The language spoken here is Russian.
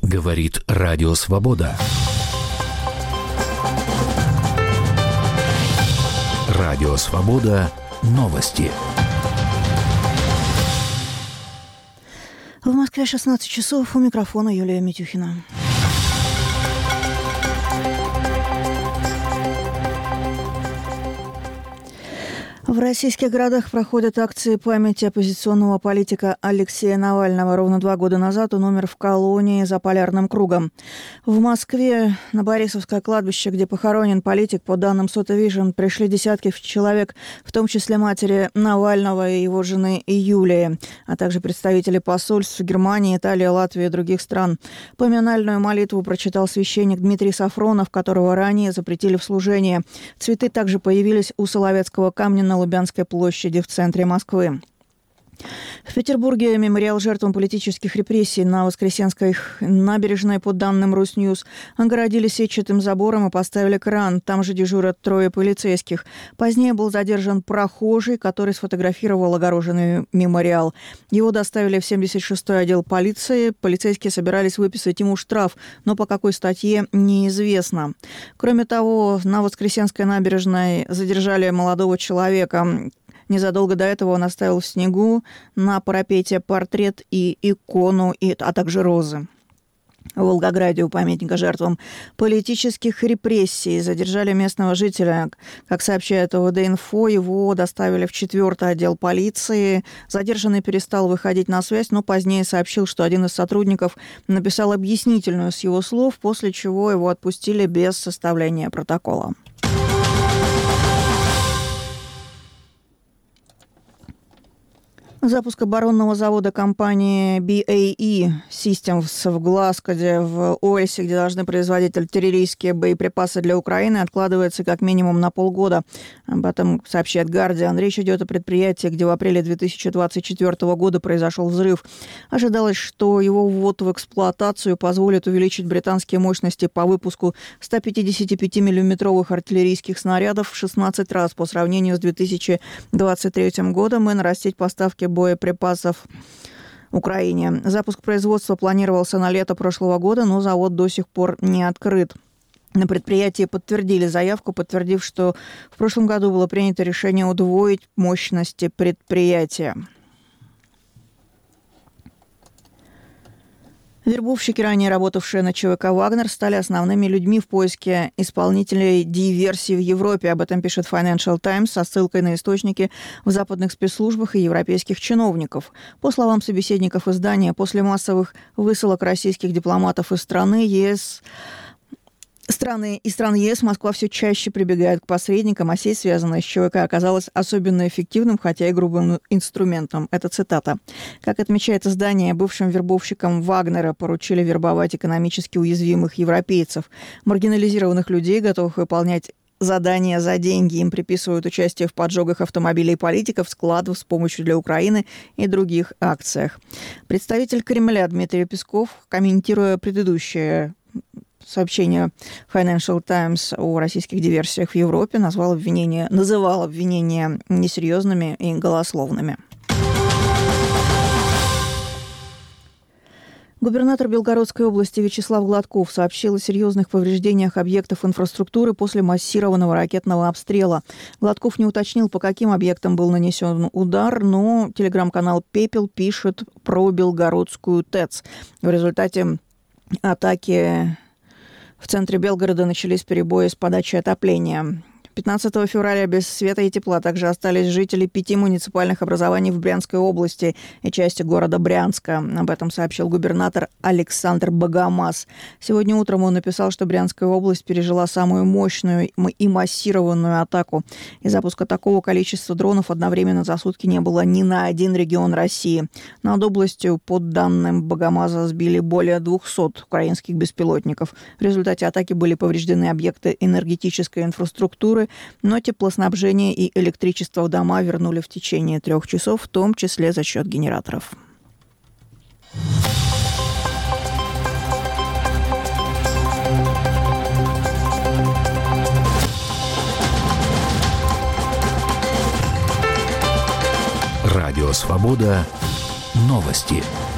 Говорит Радио Свобода. Радио Свобода. Новости. В Москве 16 часов. У микрофона Юлия Митюхина. В российских городах проходят акции памяти оппозиционного политика Алексея Навального. Ровно 2 года назад он умер в колонии за Полярным кругом. В Москве на Борисовское кладбище, где похоронен политик, по данным Sothevision, пришли десятки человек, в том числе матери Навального и его жены Юлии, а также представители посольств Германии, Италии, Латвии и других стран. Поминальную молитву прочитал священник Дмитрий Сафронов, которого ранее запретили в служении. Цветы также появились у Соловецкого камня на Лубянской площади в центре Москвы. В Петербурге мемориал жертвам политических репрессий на Воскресенской набережной, по данным Русньюз, огородили сетчатым забором и поставили кран. Там же дежурят 3 полицейских. Позднее был задержан прохожий, который сфотографировал огороженный мемориал. Его доставили в 76-й отдел полиции. Полицейские собирались выписать ему штраф, но по какой статье неизвестно. Кроме того, на Воскресенской набережной задержали молодого человека. Незадолго до этого он оставил в снегу на парапете портрет и икону, а также розы. В Волгограде у памятника жертвам политических репрессий задержали местного жителя. Как сообщает ОВД-инфо, его доставили в 4-й отдел полиции. Задержанный перестал выходить на связь, но позднее сообщил, что один из сотрудников написал объяснительную с его слов, после чего его отпустили без составления протокола. Запуск оборонного завода компании BAE Systems в Глазгоде, в Уэльсе, где должны производить артиллерийские боеприпасы для Украины, откладывается как минимум на полгода. Об этом сообщает Guardian. Речь идет о предприятии, где в апреле 2024 года произошел взрыв. Ожидалось, что его ввод в эксплуатацию позволит увеличить британские мощности по выпуску 155 миллиметровых артиллерийских снарядов в 16 раз по сравнению с 2023 годом и нарастить поставки боеприпасов Украине. Запуск производства планировался на лето прошлого года, но завод до сих пор не открыт. На предприятии подтвердили заявку, подтвердив, что в прошлом году было принято решение удвоить мощности предприятия. Вербовщики, ранее работавшие на ЧВК «Вагнер», стали основными людьми в поиске исполнителей диверсии в Европе. Об этом пишет Financial Times со ссылкой на источники в западных спецслужбах и европейских чиновников. По словам собеседников издания, после массовых высылок российских дипломатов из стран ЕС, Москва все чаще прибегает к посредникам, а сеть, связанная с ЧВК, оказалась особенно эффективным, хотя и грубым инструментом. Это цитата. Как отмечает издание, бывшим вербовщикам Вагнера поручили вербовать экономически уязвимых европейцев, маргинализированных людей, готовых выполнять задания за деньги. Им приписывают участие в поджогах автомобилей политиков, складов с помощью для Украины и других акциях. Представитель Кремля Дмитрий Песков, комментируя предыдущее сообщение Financial Times о российских диверсиях в Европе, называл обвинения несерьезными и голословными. Губернатор Белгородской области Вячеслав Гладков сообщил о серьезных повреждениях объектов инфраструктуры после массированного ракетного обстрела. Гладков не уточнил, по каким объектам был нанесен удар, но телеграм-канал «Пепел» пишет про Белгородскую ТЭЦ. В результате атаки в центре Белгорода начались перебои с подачей отопления. 15 февраля без света и тепла также остались жители 5 муниципальных образований в Брянской области и части города Брянска. Об этом сообщил губернатор Александр Богомаз. Сегодня утром он написал, что Брянская область пережила самую мощную и массированную атаку. И запуска такого количества дронов одновременно за сутки не было ни на один регион России. Над областью, по данным Богомаза, сбили более 200 украинских беспилотников. В результате атаки были повреждены объекты энергетической инфраструктуры, но теплоснабжение и электричество в дома вернули в течение 3 часов, в том числе за счет генераторов. Радио «Свобода». Новости.